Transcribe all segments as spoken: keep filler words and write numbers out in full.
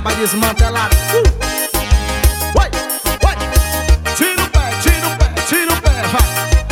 braba desmantelada. uh. Vai, vai. Tira o pé, tira o pé, tira o pé, vai.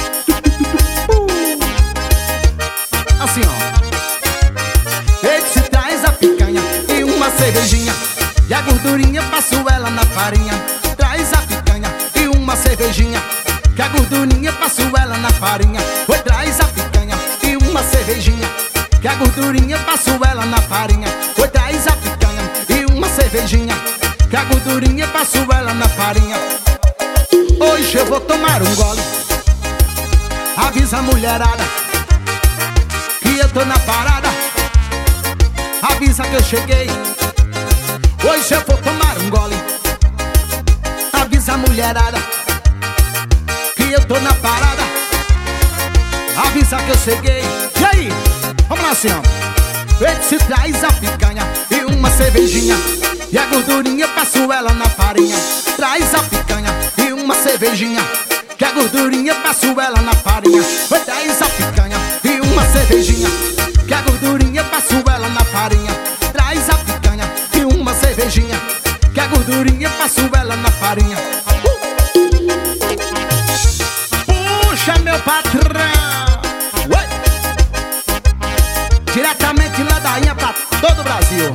uh. Assim, ó. Ele se traz a picanha e uma cervejinha, e a gordurinha passo ela na farinha. Traz a picanha e uma cervejinha, que a gordurinha passo ela na farinha. Oi, traz a picanha e uma cervejinha, que a gordurinha passo ela na farinha. Oi, traz a picanha e uma cervejinha, que a gordurinha passo ela na farinha. Hoje eu vou tomar um gole, avisa a mulherada que eu tô na parada, avisa que eu cheguei. Hoje eu vou tomar um gole, avisa a mulherada que eu tô na parada, avisa que eu cheguei. E aí? Vamos lá assim, ó. Ele se traz a picanha e uma cervejinha, e a gordurinha passo ela na farinha. Traz a picanha e uma cervejinha, que a gordurinha passo ela na farinha. Oi, traz a picanha e uma cervejinha, que a gordurinha passo ela na farinha. Traz a picanha e uma cervejinha, que a gordurinha passo ela na farinha. Puxa, meu patrão! Ué! Diretamente lá da Inha pra todo o Brasil.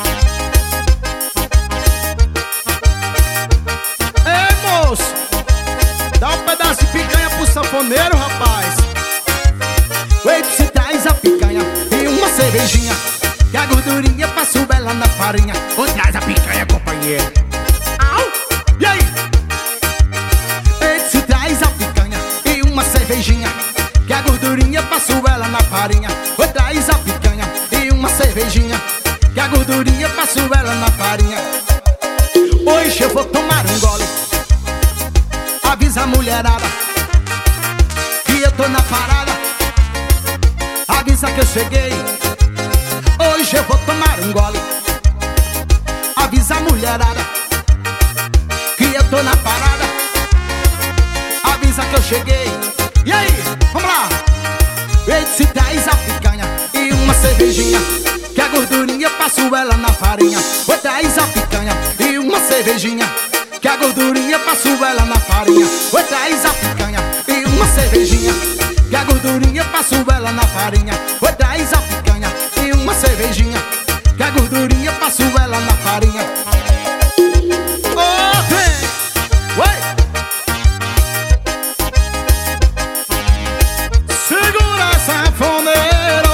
Ei, moço! Dá um pedaço de picanha pro sanfoneiro, rapaz. Ué, se traz a picanha e uma cervejinha, que a gordurinha passo ela na farinha. Ou traz a picanha, companheiro. Au! E aí? Ele se traz a picanha e uma cervejinha, que a gordurinha passo ela na farinha. Ou traz a picanha e uma cervejinha, que a gordurinha passo ela na farinha. Hoje eu vou tomar um gole, avisa a mulherada que eu tô na parada, avisa que eu cheguei. Hoje eu vou tomar um gole, avisa a mulherada que eu tô na parada, avisa que eu cheguei. E aí, vamos lá. Ele se traz a picanha e uma cervejinha, que a gordurinha passo ela na farinha. Oi, traz a picanha e uma cervejinha, que a gordurinha passo ela na farinha. Oi, traz a picanha e uma cervejinha, que a gordurinha passo ela na farinha. Oi, traz a picanha e uma cervejinha, que a gordurinha passo ela na farinha. Oh, vem! Ué! Segura, sanfoneiro!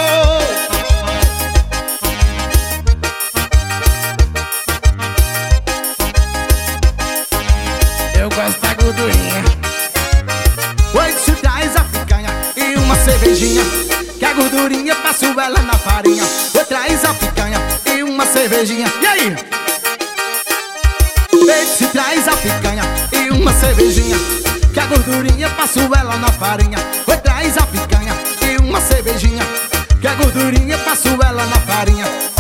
Eu gosto da gordurinha. Oi, se traz a picanha e uma cervejinha, que a gordurinha passo ela na farinha. Oi, traz a picanha e uma cervejinha. E aí? Oi, se traz a picanha e uma cervejinha, que a gordurinha passo ela na farinha. Oi, traz a picanha e uma cervejinha, que a gordurinha passo ela na farinha.